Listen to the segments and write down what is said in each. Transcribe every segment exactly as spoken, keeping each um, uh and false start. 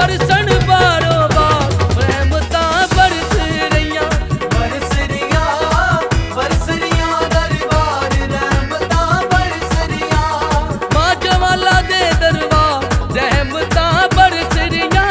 बरसन बारो बार रहमतां बरस रहियां। बरस रहियां बरस रहियां दरबार रहमतां बरस रहियां। मां जवाला दे दरबार रहमतां बरस रहियां।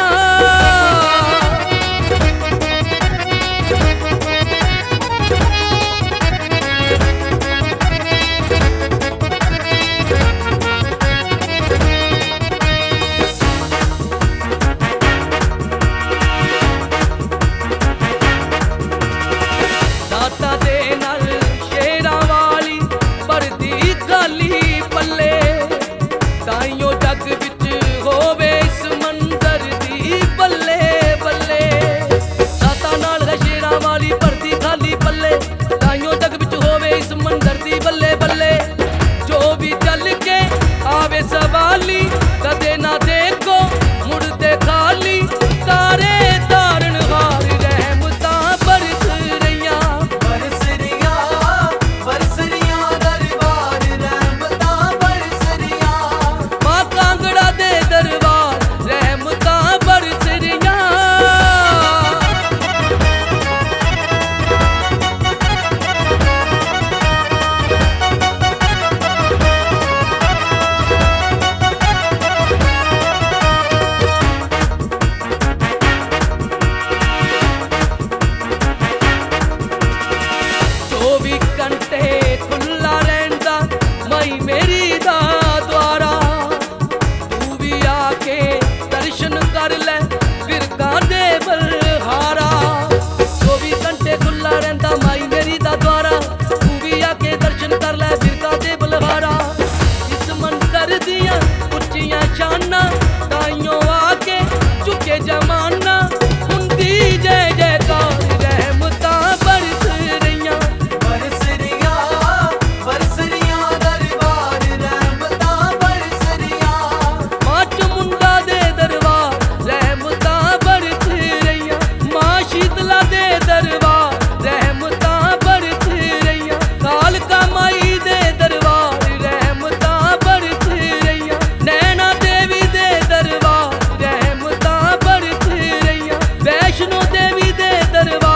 दाता दे नाल शेरां वाली भरदी खाली पल्ले ताइयों जग विच होवे इस मंदर दी बल्ले बल्ले। दाता नाल है शेरां वाली भरदी खाली पल्ले ताइयों जग विच होवे इस मंदर दी बल्ले बल्ले। जो भी चल के आवे सवाली कदे ना देखो मुड़दे खाली तारे तारन हार रहमतां बरस रहियां। बरस रहियां बरस रहियां दरबार रहमतां बरस रहियां। मां कांगड़ा दे दरबार रहमतां बरस रहियां। चौबी घंटे खुला रहिंदा माई मेरी दा द्वारा। तू भी आके दर्शन कर ले फिरकां दे बलहारा। चौबी घंटे खुला रहिंदा माई मेरी दा द्वारा। तू भी आके दर्शन कर ले फिरकां दे बलहारा। इस मंदर दियां उच्चियां शानां ताइयों आके झुके जमाना हुंदी जय जयकार रहमतां बरस रहियां। बरस रहियां बरस रहियां दरबार रहमतां बरस रहियां। मां चमुंडा दे दरबार रहमतां बरस रहियां। मां शीतला दे दरबार रहमतां बरस रहियां। कालका माई दे दरबार रहमतां बरस रहियां। नैना देवी दे दरबार रहमतां बरस रहियां। वैष्णो देवी दे दरबार